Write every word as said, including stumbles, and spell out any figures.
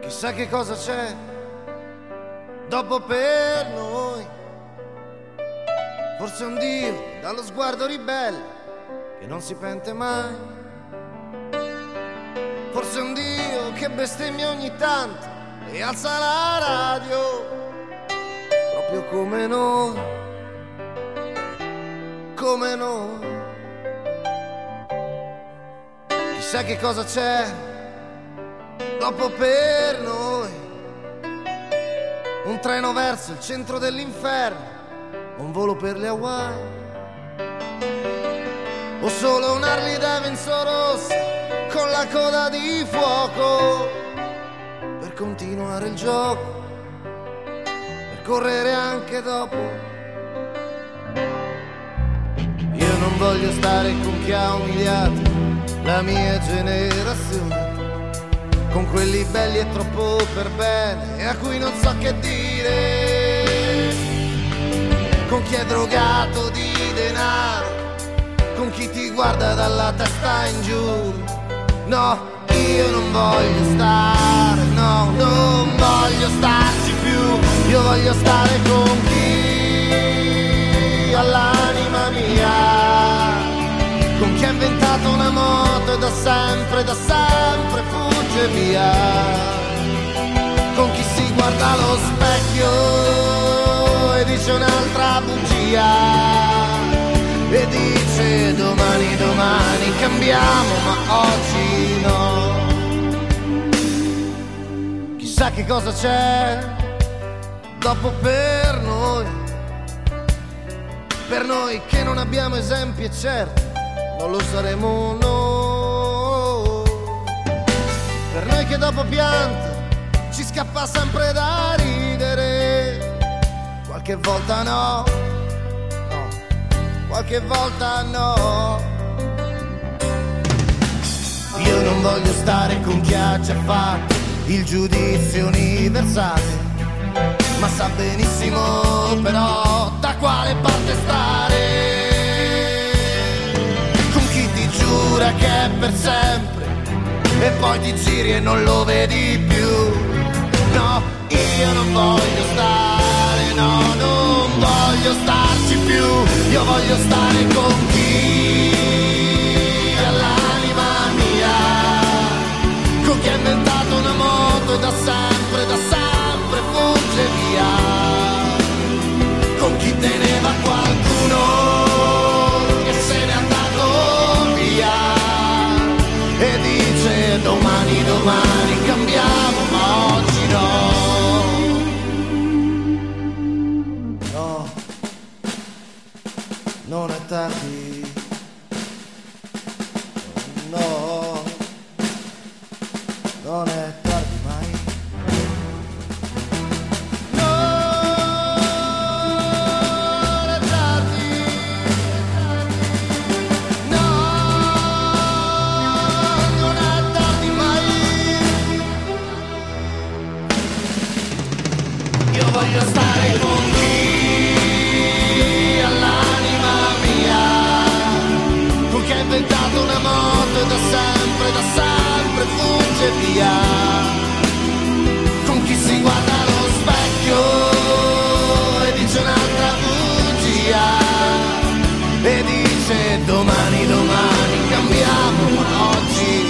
Chissà che cosa c'è dopo per noi. Forse un Dio dallo sguardo ribelle che non si pente mai. Forse un Dio che bestemmia ogni tanto e alza la radio, proprio come noi, come noi. Chissà che cosa c'è dopo per noi. Un treno verso il centro dell'inferno, un volo per le Hawaii, o solo un Harley Davidson rossa con la coda di fuoco per continuare il gioco, per correre anche dopo. Io non voglio stare con chi ha umiliato la mia generazione, con quelli belli e troppo per bene e a cui non so che dire, con chi è drogato di denaro, con chi ti guarda dalla testa in giù. No, io non voglio stare, no, non voglio starci più. Io voglio stare con chi ha l'anima mia, con chi ha inventato una moto e da sempre, da sempre fugge via, con chi si guarda allo specchio e dice un'altra bugia e dice domani, domani cambiamo, ma oggi no. Chissà che cosa c'è dopo per noi, per noi che non abbiamo esempi e certo non lo saremo noi, per noi che dopo pianto ci scappa sempre da ridere, qualche volta no, no, qualche volta no. Io non voglio stare con chi ha già fatto il giudizio universale, ma sa benissimo però da quale parte stare, giura che è per sempre e poi ti giri e non lo vedi più. No, io non voglio stare, no, non voglio starci più. Io voglio stare con chi ha l'anima mia, con chi ha inventato una moto e da sempre, da sempre fugge via, con chi teneva qualcuno che se n'è andato e dice domani, domani cambiamo, ma oggi no. No, non è tardi. No, non è tardi mai. Voglio stare con chi ha l'anima mia, con chi ha inventato una moto e da sempre, da sempre fugge via, con chi si guarda allo specchio e dice un'altra bugia e dice domani, domani cambiamo, ma oggi